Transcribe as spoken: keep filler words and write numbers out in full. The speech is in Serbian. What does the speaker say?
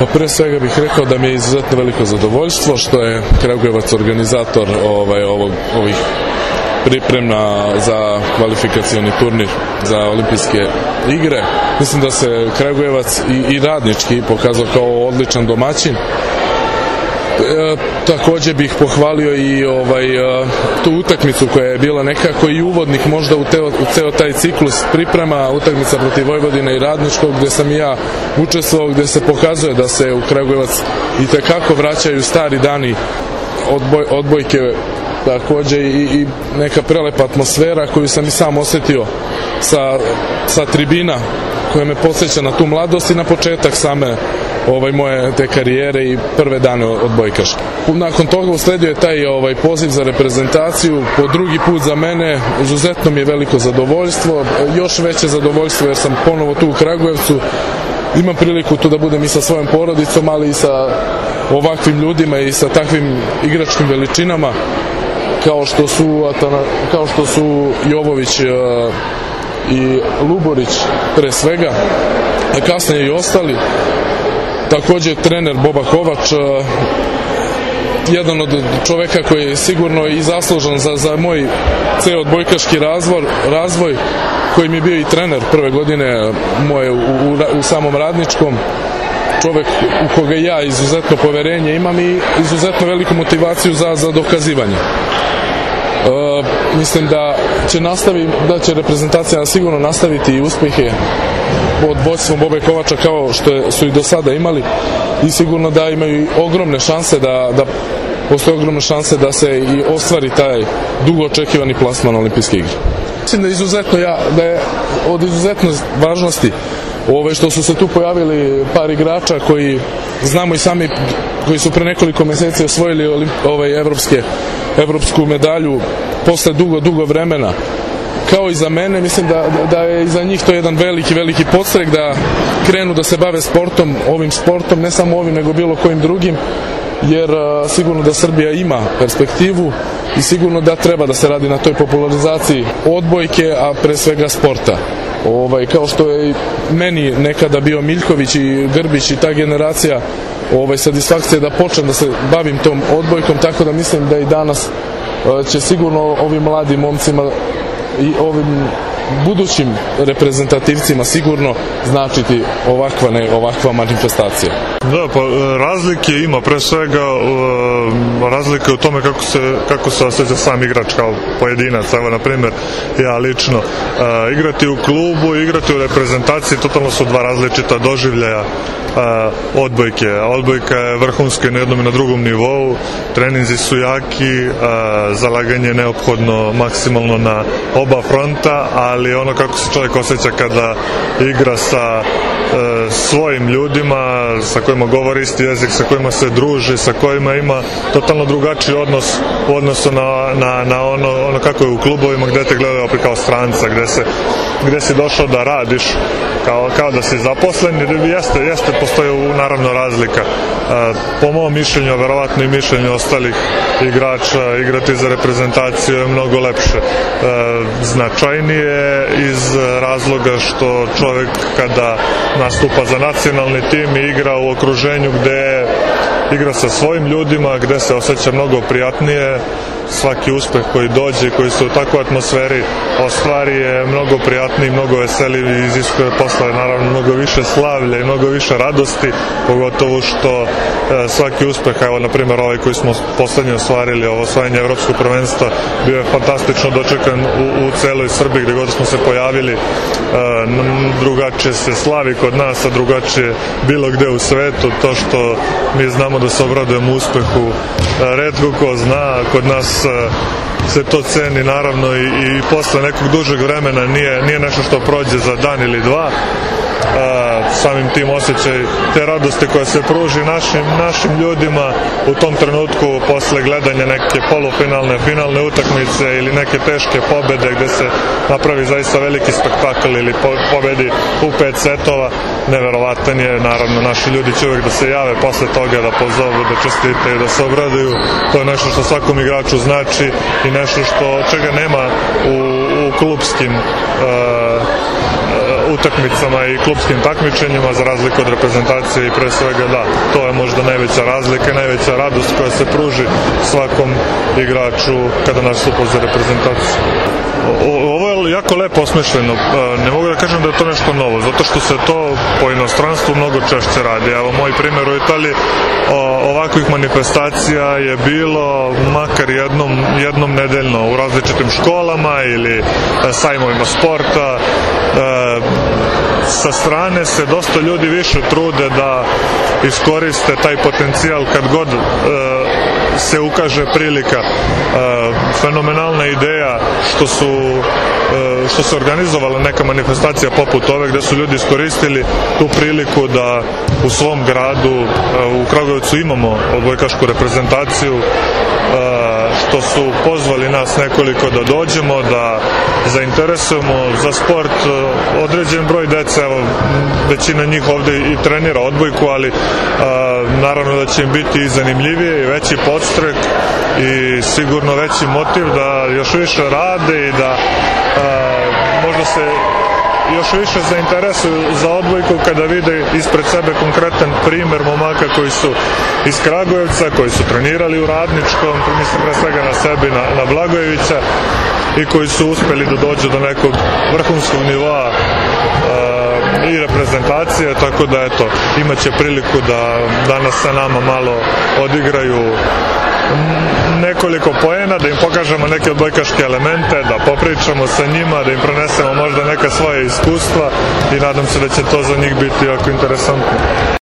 Pa pre svega bih rekao da mi je izuzetno veliko zadovoljstvo što je Kragujevac organizator ovaj, ovog, ovih pripremna za kvalifikacioni turnir za olimpijske igre. Mislim da se Kragujevac i, i radnički pokazao kao odličan domaćin. E, takođe bih pohvalio i ovaj, tu utakmicu koja je bila nekako i uvodnik možda u, teo, u ceo taj ciklus priprema, utakmica protiv Vojvodine i Radničkog, gde sam i ja učestvovao, gde se pokazuje da se u Kragujevac i tekako vraćaju stari dani odboj, odbojke, takođe i, i neka prelepa atmosfera koju sam i sam osetio sa, sa tribina, koja me podsjeća na tu mladost i na početak same ovaj, moje te karijere i prve dane odbojkaške. Nakon toga usledio je taj ovaj, poziv za reprezentaciju, po drugi put za mene, izuzetno mi je veliko zadovoljstvo, još veće zadovoljstvo jer sam ponovo tu u Kragujevcu, imam priliku tu da budem i sa svojom porodicom, ali i sa ovakvim ljudima i sa takvim igračkim veličinama kao što su, kao što su Jovović i Luborić pre svega, a kasnije i ostali. Takođe trener Boba Kovač, jedan od čoveka koji je sigurno i zaslužan za, za moj ceo odbojkaški razvoj, razvoj, koji mi je bio i trener prve godine moje u, u, u samom Radničkom, čovek u koga ja izuzetno poverenje imam i izuzetno veliku motivaciju za, za dokazivanje. E, mislim da će nastavi, da će reprezentacija sigurno nastaviti i uspehe pod vođstvom Bobe Kovača kao što je, su i do sada imali i sigurno da imaju ogromne šanse da, da postoje ogromne šanse da se i ostvari taj dugo očekivani plasman olimpijske igre. Mislim da je izuzetno ja, da je od izuzetne važnosti ove što su se tu pojavili par igrača koji znamo i sami, koji su pre nekoliko meseci osvojili ovaj evropske evropsku medalju posle dugo dugo vremena. Kao i za mene, mislim da, da je i za njih to jedan veliki, veliki podstrek da krenu da se bave sportom, ovim sportom, ne samo ovim, nego bilo kojim drugim, jer a, sigurno da Srbija ima perspektivu i sigurno da treba da se radi na toj popularizaciji odbojke, a pre svega sporta. Ovaj, kao što je meni nekada bio Miljković i Grbić i ta generacija, ovaj, satisfakcija da počnem da se bavim tom odbojkom, tako da mislim da i danas a, će sigurno ovim mladim momcima i ovim budućim reprezentativcima sigurno značiti ovakva, ne, ovakva manifestacija. Da, pa razlike ima, pre svega razlike u tome kako se, kako se osjeća sam igrač kao pojedinac. Evo, na primjer, ja lično igrati u klubu i igrati u reprezentaciji totalno su dva različita doživljaja odbojke. Odbojka je vrhunska na jednom i na drugom nivou, treninzi su jaki, zalaganje je neophodno maksimalno na oba fronta, ali ono kako se čovjek osjeća kada igra sa svojim ljudima sa kojima govori isti jezik, sa kojima se druži, sa kojima ima totalno drugačiji odnos u odnosu na, na, na ono, ono kako je u klubovima gde te gledaju opet kao stranca, gde, se, gde si došao da radiš kao, kao da si zaposlen. Jeste, jeste postoji naravno razlika. Po mom mišljenju, verovatno i mišljenju ostalih igrača, igrati za reprezentaciju je mnogo lepše. Značajnije iz razloga što čovjek kada nastupa za nacionalni tim i igra u okruženju gde igra sa svojim ljudima, gde se osjeća mnogo prijatnije, svaki uspeh koji dođe, koji se u takvoj atmosferi ostvari je mnogo prijatniji, mnogo veseliji i iziskuje posle naravno mnogo više slavlja i mnogo više radosti, pogotovo što e, svaki uspeh, evo na primjer ovaj koji smo poslednje ostvarili, ovo osvajanje evropskog prvenstva, bio je fantastično dočekan u, u celoj Srbiji gde god smo se pojavili. E, drugačije se slavi kod nas, a drugačije bilo gde u svetu. To što mi znamo da se obradujemo uspehu, e, retko ko zna, kod nas se to ceni naravno i, i posle nekog dužeg vremena, nije, nije nešto što prođe za dan ili dva. E, samim tim osjećaj te radosti koja se pruži našim, našim ljudima u tom trenutku posle gledanja neke polufinalne, finalne utakmice ili neke teške pobede gde se napravi zaista veliki spektakl ili po, pobedi u pet setova, neverovatan je. Naravno, naši ljudi će uvek da se jave posle toga, da pozovu, da čestite, da se obraduju. To je nešto što svakom igraču znači i nešto što čega nema u, u klubskim uh, utakmicama i klupskim takmičenjima, za razliku od reprezentacije, i pre svega da, to je možda najveća razlika i najveća radost koja se pruži svakom igraču kada nastupa za reprezentaciju. Ovo je jako lepo osmišljeno, ne mogu da kažem da je to nešto novo, zato što se to po inostranstvu mnogo češće radi. Evo, moj primjer u Italiji, ovakvih manifestacija je bilo makar jednom, jednom nedeljno u različitim školama ili sajmovima sporta. Sa strane se dosta ljudi više trude da iskoriste taj potencijal kad god se ukaže prilika. Fenomenalna ideja što su što se organizovala neka manifestacija poput ove, gde su ljudi iskoristili tu priliku da u svom gradu, u Kragujevcu, imamo odbojkašku reprezentaciju, što su pozvali nas nekoliko da dođemo, da zainteresujemo za sport određen broj dece. Evo, većina njih ovde i trenira odbojku, ali a, naravno da će im biti i zanimljivije i veći podstrek i sigurno veći motiv da još više rade i da a, možda se još više zainteresuju za odbojku kada vide ispred sebe konkretan primer momaka koji su iz Kragujevca, koji su trenirali u Radničkom, mislim pre svega na sebi, na, na Blagojevića, i koji su uspeli da dođu do nekog vrhunskog nivoa uh, i reprezentacije, tako da eto, imaće priliku da danas sa nama malo odigraju nekoliko poena, da im pokažemo neke odbojkaške elemente, da popričamo sa njima, da im prenesemo možda neka svoje iskustva i nadam se da će to za njih biti jako interesantno.